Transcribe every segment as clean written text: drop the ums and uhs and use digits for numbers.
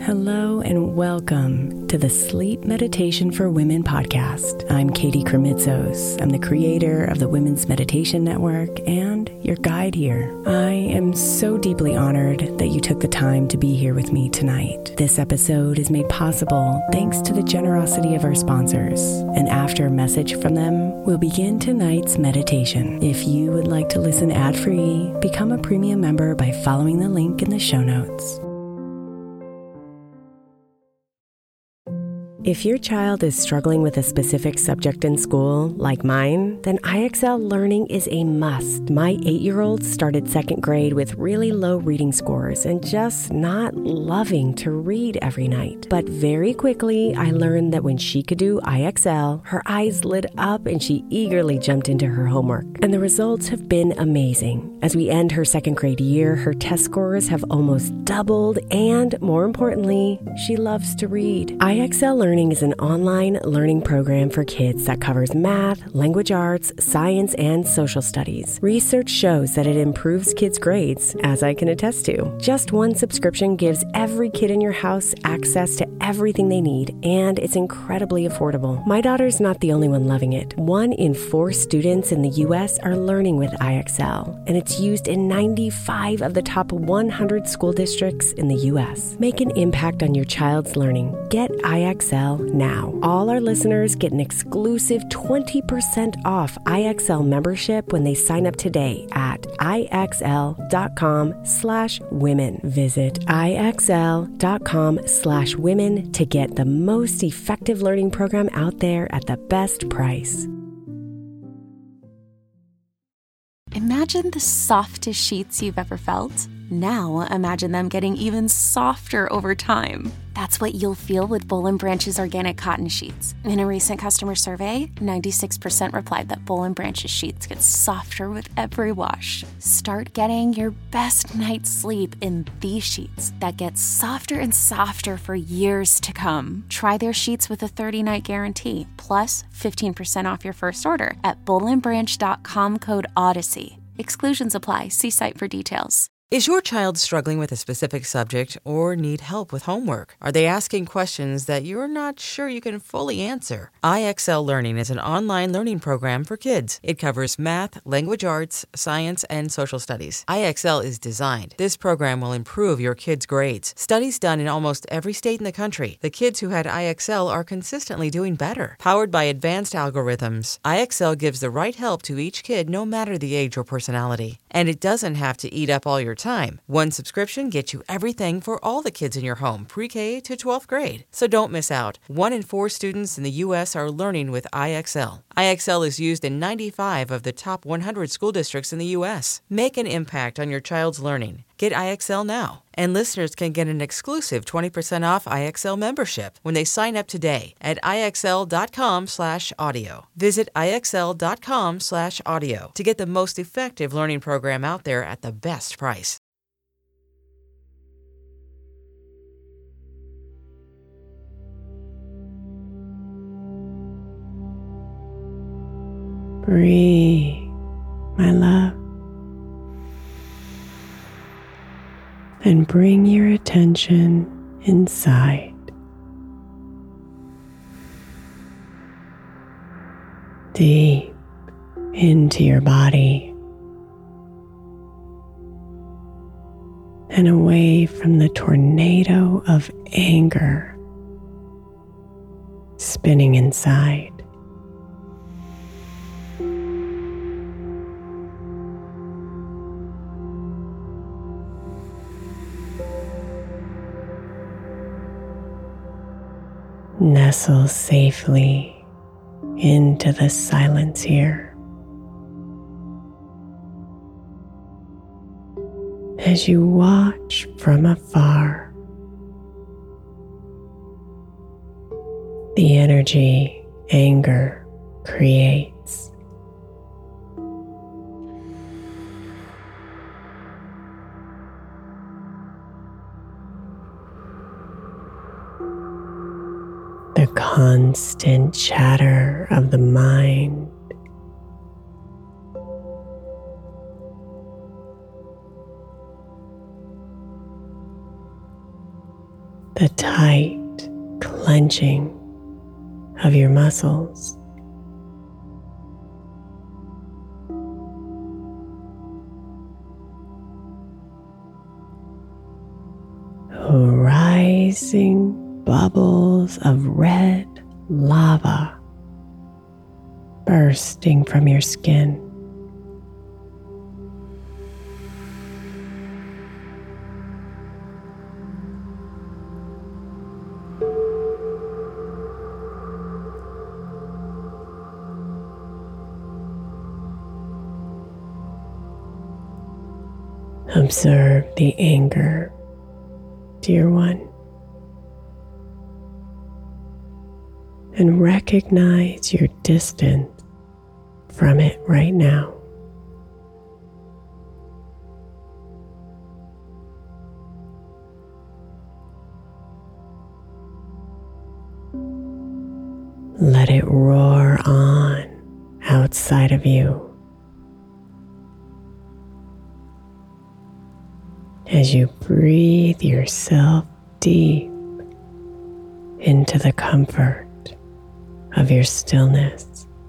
Hello and welcome to the Sleep Meditation for Women podcast. I'm Katie Kremitzos. I'm the creator of the Women's Meditation Network and your guide here. I am so deeply honored that you took the time to be here with me tonight. This episode is made possible thanks to the generosity of our sponsors. And after a message from them, we'll begin tonight's meditation. If you would like to listen ad-free, become a premium member by following the link in the show notes. If your child is struggling with a specific subject in school, like mine, then IXL Learning is a must. My 8-year-old started second grade with really low reading scores and just not loving to read every night. But very quickly, I learned that when she could do IXL, her eyes lit up and she eagerly jumped into her homework. And the results have been amazing. As we end her second grade year, her test scores have almost doubled, and more importantly, she loves to read. IXL Learning is an online learning program for kids that covers math, language arts, science, and social studies. Research shows that it improves kids' grades, as I can attest to. Just one subscription gives every kid in your house access to everything they need, and it's incredibly affordable. My daughter's not the only one loving it. 1 in 4 students in the U.S. are learning with IXL, and it's used in 95 of the top 100 school districts in the U.S. Make an impact on your child's learning. Get IXL now. All our listeners get an exclusive 20% off IXL membership when they sign up today at IXL.com/women. Visit IXL.com/women to get the most effective learning program out there at the best price. Imagine the softest sheets you've ever felt. Now imagine them getting even softer over time. That's what you'll feel with Boll & Branch's organic cotton sheets. In a recent customer survey, 96% replied that Boll & Branch's sheets get softer with every wash. Start getting your best night's sleep in these sheets that get softer and softer for years to come. Try their sheets with a 30-night guarantee, plus 15% off your first order at bollandbranch.com code Odyssey. Exclusions apply. See site for details. Is your child struggling with a specific subject or need help with homework? Are they asking questions that you're not sure you can fully answer? IXL Learning is an online learning program for kids. It covers math, language arts, science, and social studies. IXL is designed. This program will improve your kids' grades. Studies done in almost every state in the country. The kids who had IXL are consistently doing better. Powered by advanced algorithms, IXL gives the right help to each kid no matter the age or personality. And it doesn't have to eat up all your time. One subscription gets you everything for all the kids in your home, pre-K to 12th grade. So don't miss out. 1 in 4 students in the U.S. are learning with IXL. IXL is used in 95 of the top 100 school districts in the U.S. Make an impact on your child's learning. Get IXL now. And listeners can get an exclusive 20% off IXL membership when they sign up today at IXL.com/audio. Visit IXL.com/audio to get the most effective learning program out there at the best price. Breathe, my love. And bring your attention inside. Deep into your body and away from the tornado of anger spinning inside. Nestle safely into the silence here as you watch from afar the energy anger creates. The constant chatter of the mind, the tight clenching of your muscles. Rising bubbles of red lava bursting from your skin. Observe the anger, dear one, and recognize your distance from it right now. Let it roar on outside of you as you breathe yourself deep into the comfort of your stillness.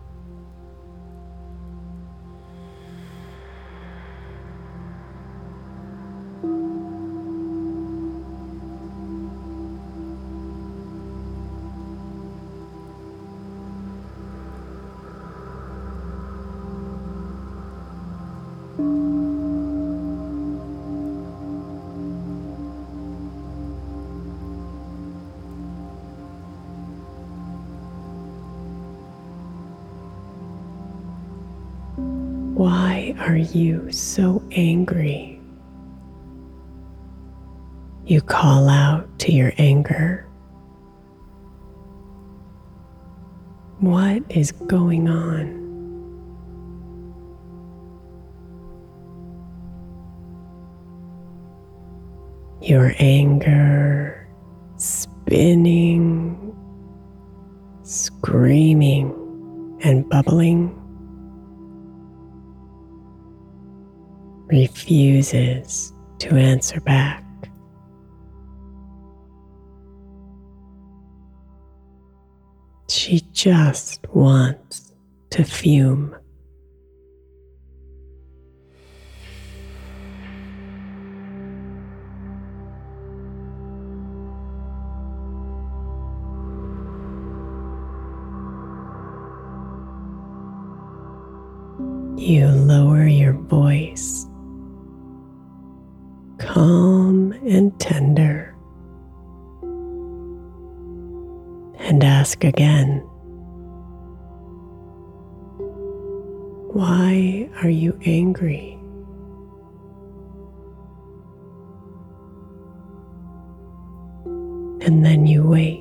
Why are you so angry? You call out to your anger. What is going on? Your anger spinning, screaming, and bubbling refuses to answer back. She just wants to fume. You lower your voice, calm and tender, and ask again, why are you angry? And then you wait.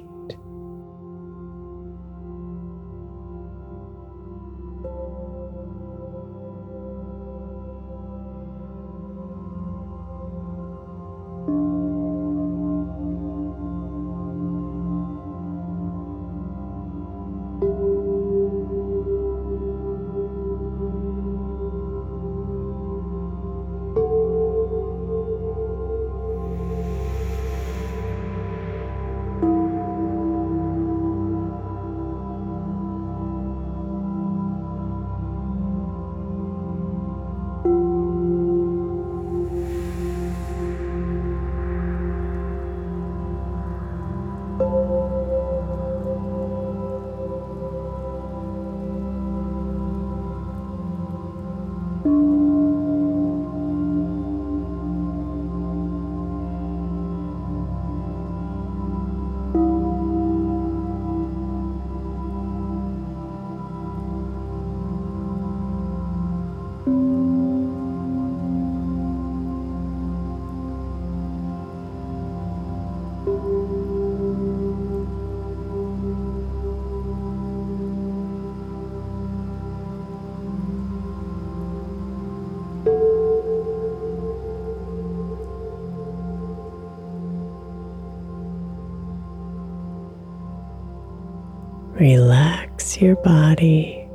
Relax your body.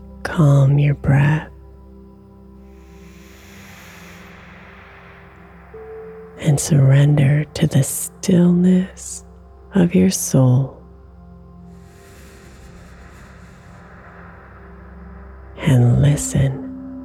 Calm your breath. surrender to the stillness of your soul. And listen.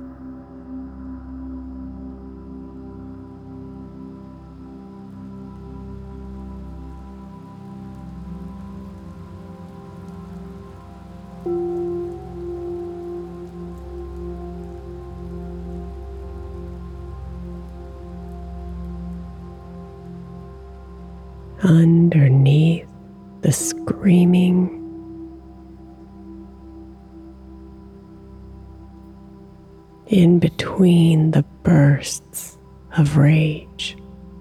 Underneath the screaming, in between the bursts of rage,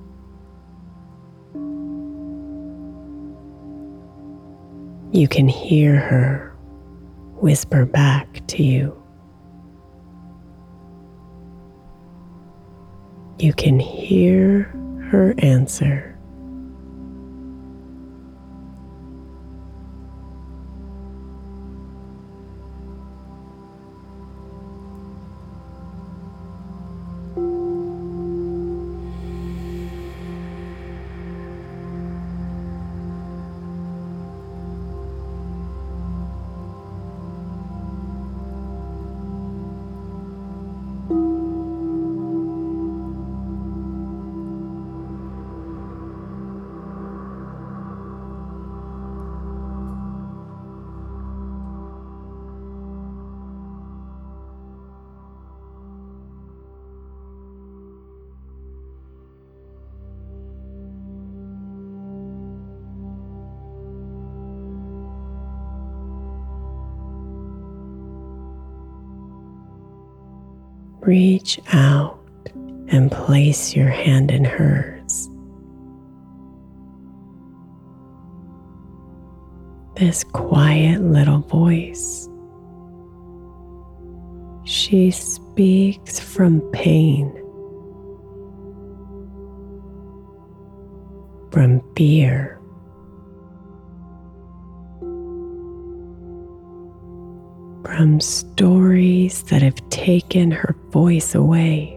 you can hear her whisper back to you. You can hear her answer. Reach out and place your hand in hers. This quiet little voice, she speaks from pain, from fear, from stories that have taken her voice away.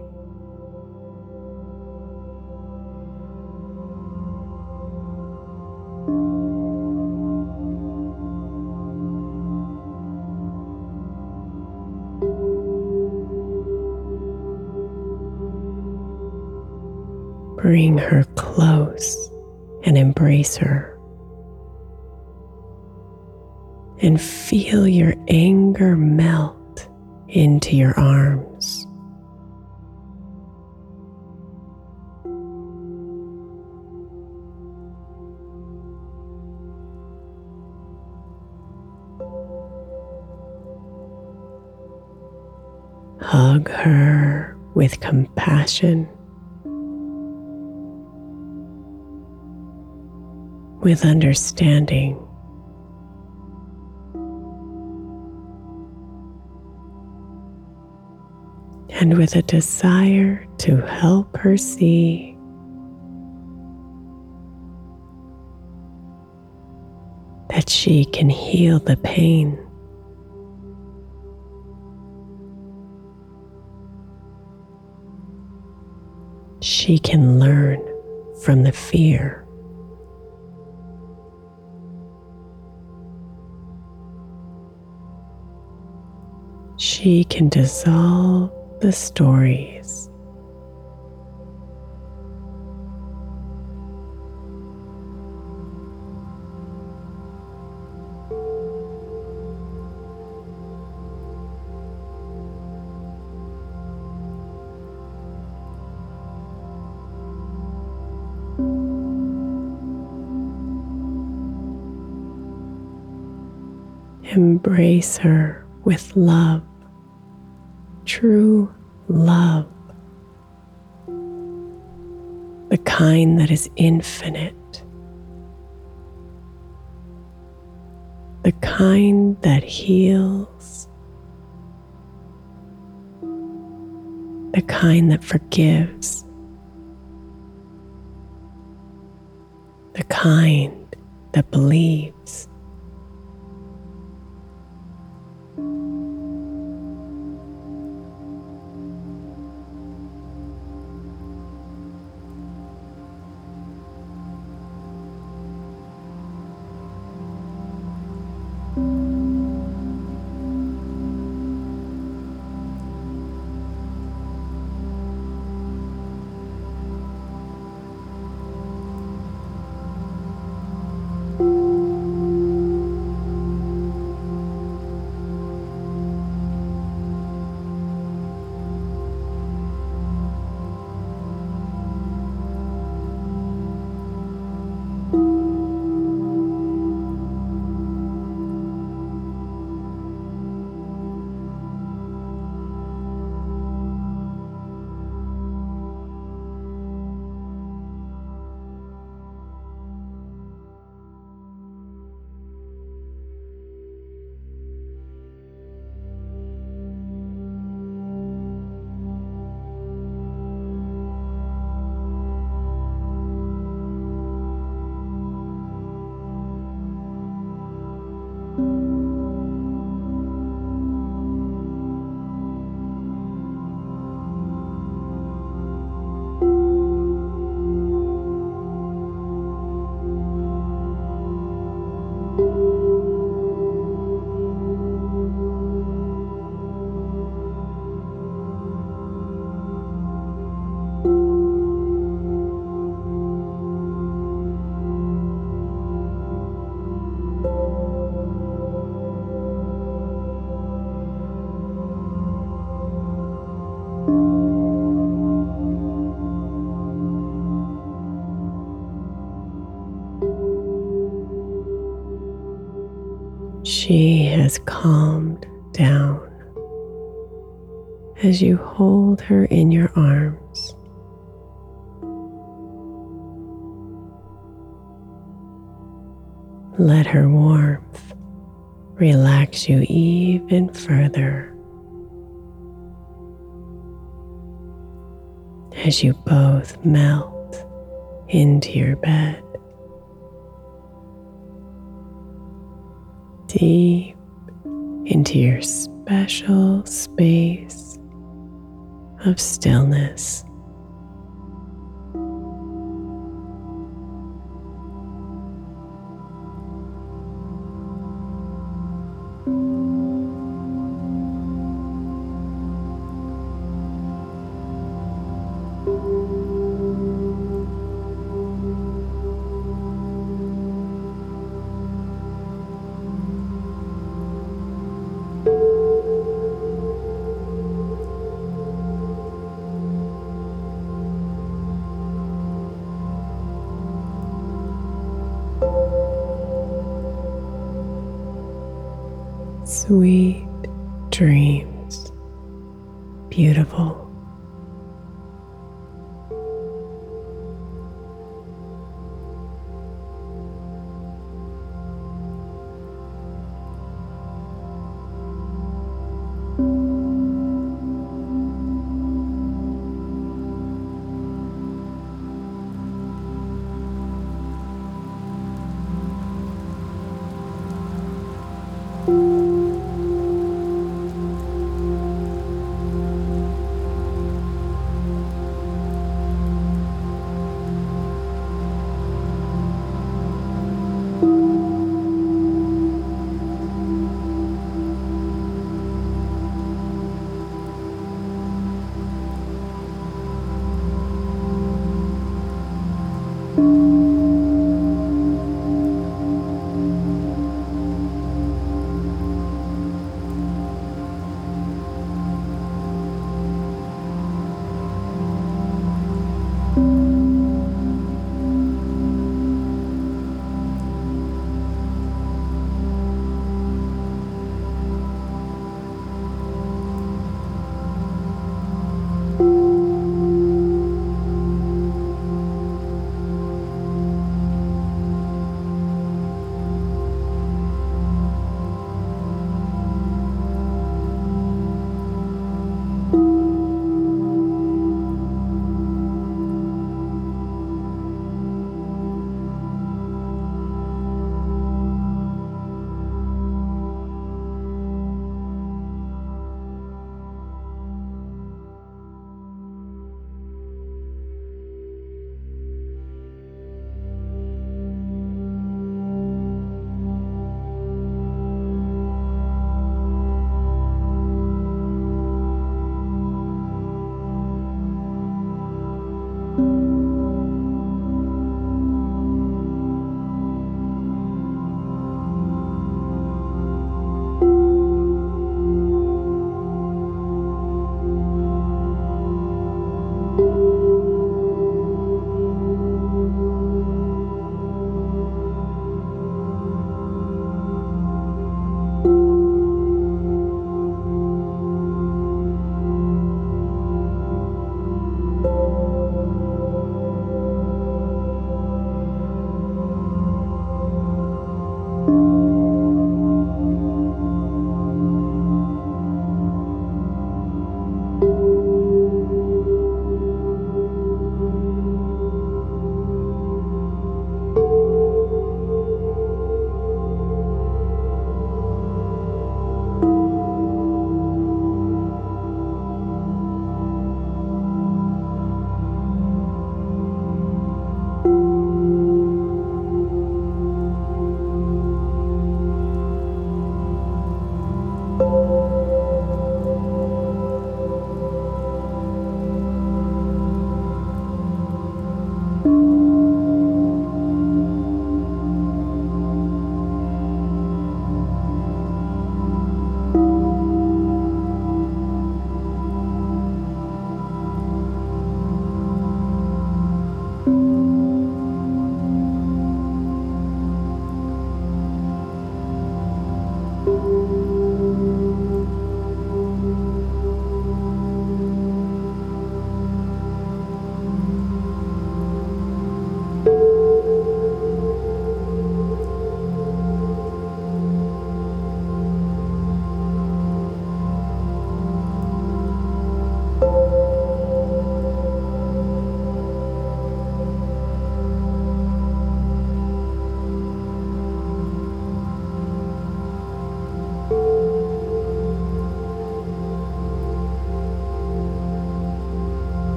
Bring her close and embrace her. And feel your anger melt into your arms. Hug her with compassion, with understanding. And with a desire to help her see that she can heal the pain. She can learn from the fear. She can dissolve the stories. Embrace her with love, true love, the kind that is infinite, the kind that heals, the kind that forgives, the kind that believes. She has calmed down as you hold her in your arms. Let her warmth relax you even further as you both melt into your bed, deep into your special space of stillness. Sweet dreams, beautiful.